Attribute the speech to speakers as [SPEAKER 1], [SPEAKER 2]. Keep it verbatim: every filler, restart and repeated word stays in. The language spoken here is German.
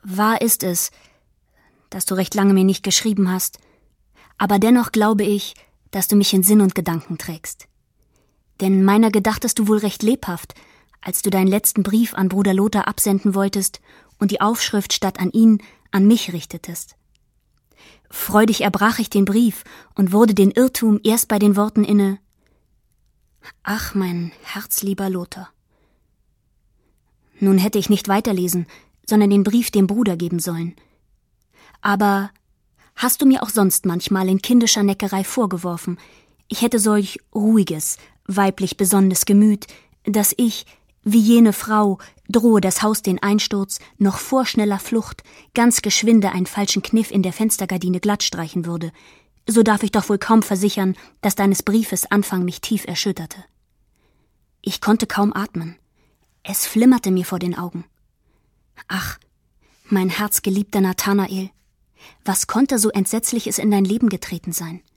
[SPEAKER 1] Wahr ist es, dass du recht lange mir nicht geschrieben hast, aber dennoch glaube ich, dass du mich in Sinn und Gedanken trägst. Denn meiner gedachtest du wohl recht lebhaft, als du deinen letzten Brief an Bruder Lothar absenden wolltest und die Aufschrift statt an ihn an mich richtetest. Freudig erbrach ich den Brief und wurde den Irrtum erst bei den Worten inne: »Ach, mein herzlieber Lothar.« Nun hätte ich nicht weiterlesen, sondern den Brief dem Bruder geben sollen. Aber hast du mir auch sonst manchmal in kindischer Neckerei vorgeworfen, ich hätte solch ruhiges, weiblich besonnenes Gemüt, dass ich, wie jene Frau, drohe das Haus den Einsturz, noch vor schneller Flucht ganz geschwinde einen falschen Kniff in der Fenstergardine glatt streichen würde, so darf ich doch wohl kaum versichern, dass deines Briefes Anfang mich tief erschütterte. Ich konnte kaum atmen. Es flimmerte mir vor den Augen. Ach, mein herzgeliebter Nathanael, was konnte so Entsetzliches in dein Leben getreten sein?